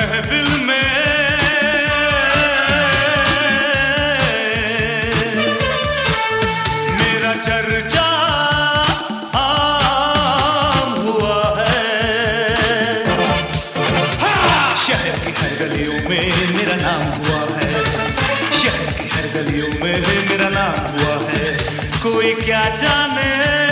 महफिल में मेरा चर्चा आम हुआ है। शहर की हर गलियों में मेरा नाम हुआ है। शहर की हर गलियों में मेरा नाम हुआ है। कोई क्या जाने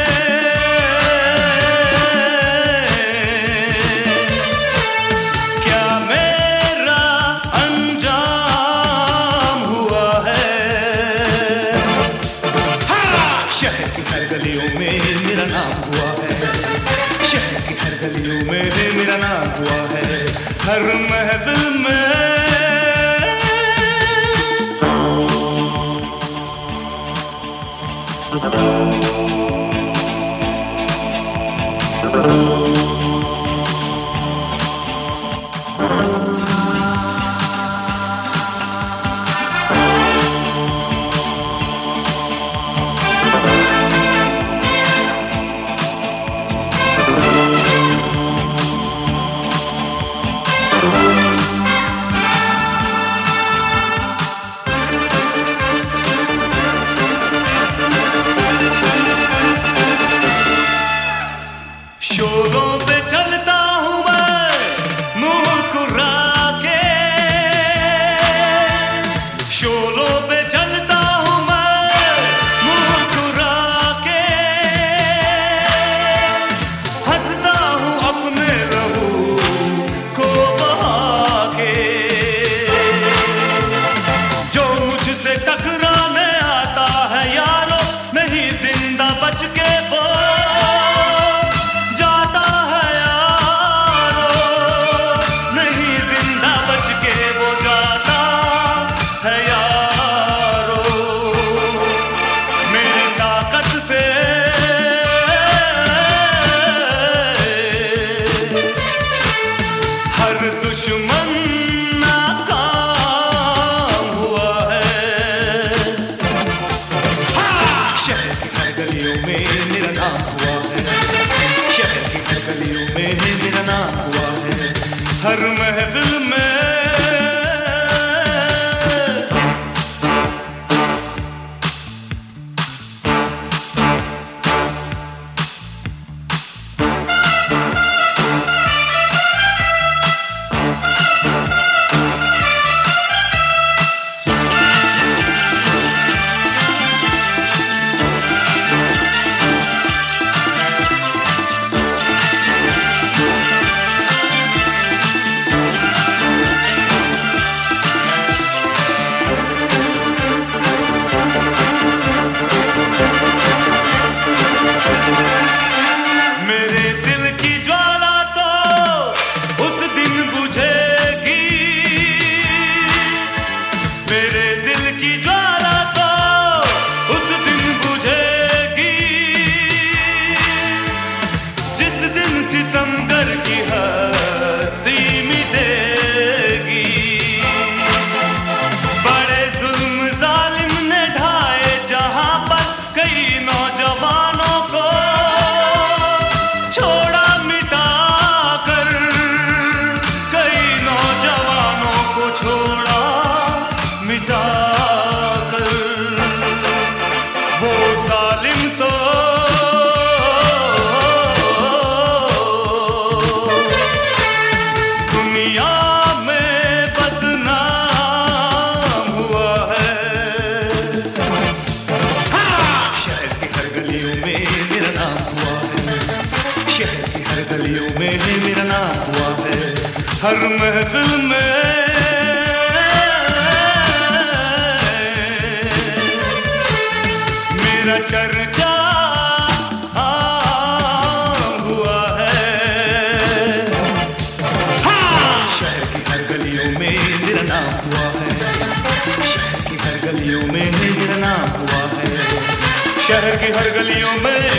मेरा नाम हुआ है। शहर की हर गलियों में मेरा नाम हुआ है। हर महफिल में शोरों पे चलता हूँ मैं मुस्कुरा के। शोरों पे चलता हूँ मैं मुस्कुरा के। हंसता हूँ अपने रहू को बहा के। जो मुझसे टकराने आता है यारो नहीं जिंदा बच के वो हर महफिल में मेरा नाम हुआ है। हर महफिल में मेरा चर्चा हुआ है। शहर की हर गलियों में मेरा नाम हुआ है। शहर की हर गलियों में मेरा नाम हुआ है। शहर की हर गलियों में